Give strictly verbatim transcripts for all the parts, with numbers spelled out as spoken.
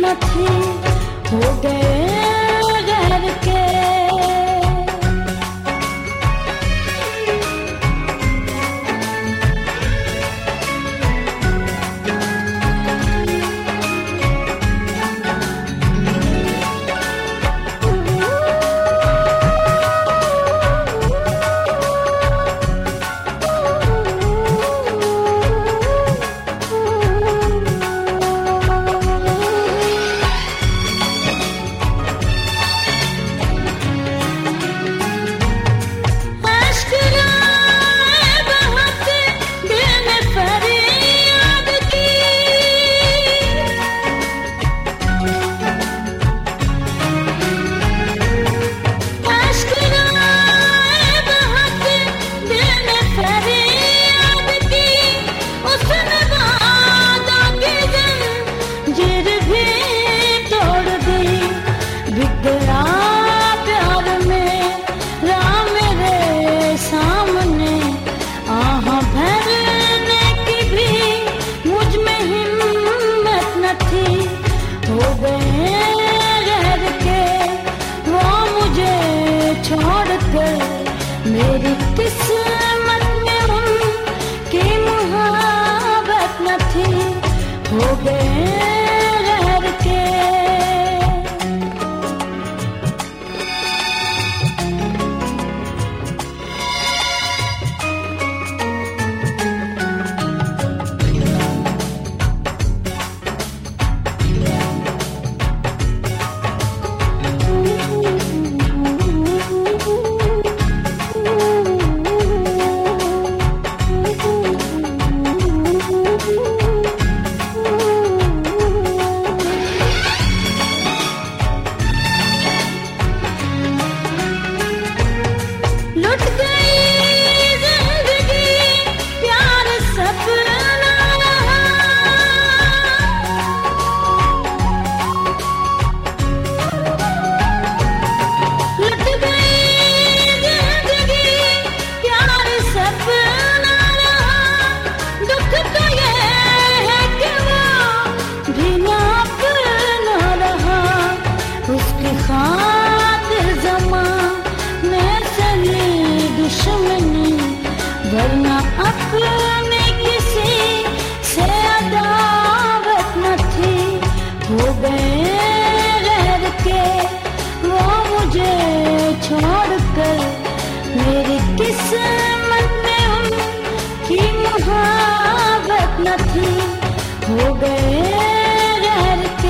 न थी, हो गए गैर के। मेरी किस्मत में उनकी मुहाबत न थी, हो गए गैर के। वरना अपने किसी से अदावत न थी, हो गए गैर के वो मुझे छोड़कर। मेरी किस्मत में उनकी मुहाबत न थी, हो गए गैर के।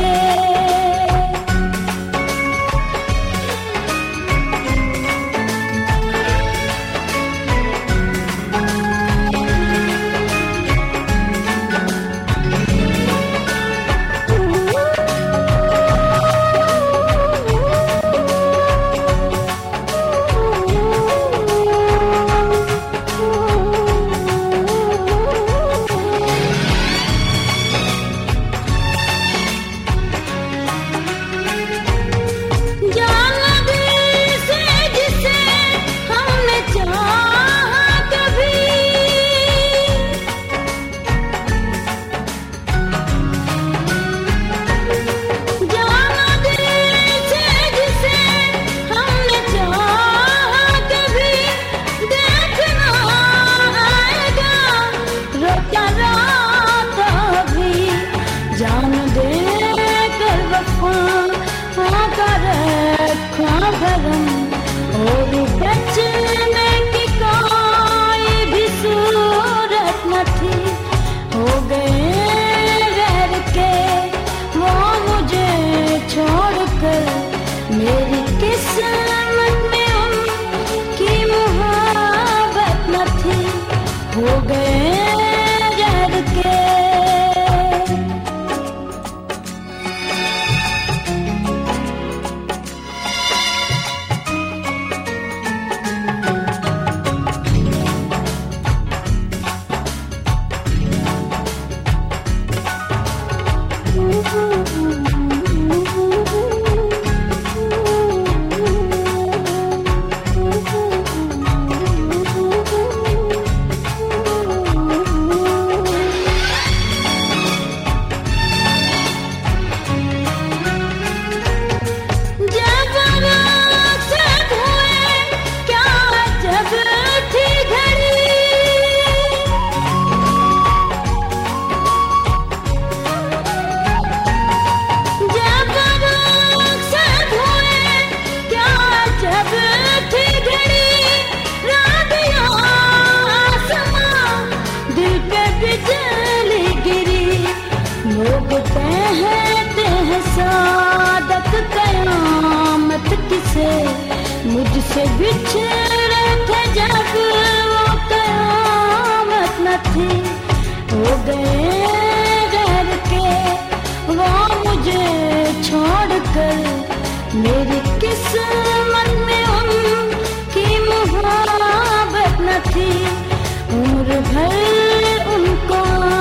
मुझसे बिछड़े थे जब वो कयामत न थी, हो गए गैर के वो मुझे छोड़कर, मेरी किस्मत में उनकी मोहब्बत न थी। उम्र भर उनको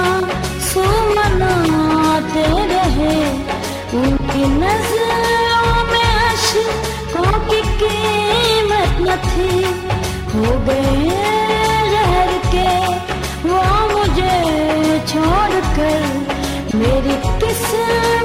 सुमनाते रहे, उनकी नजरों में अश्कों की कीमत न थी, हो गए गैर के वो मुझे छोड़कर, मेरी किस्मत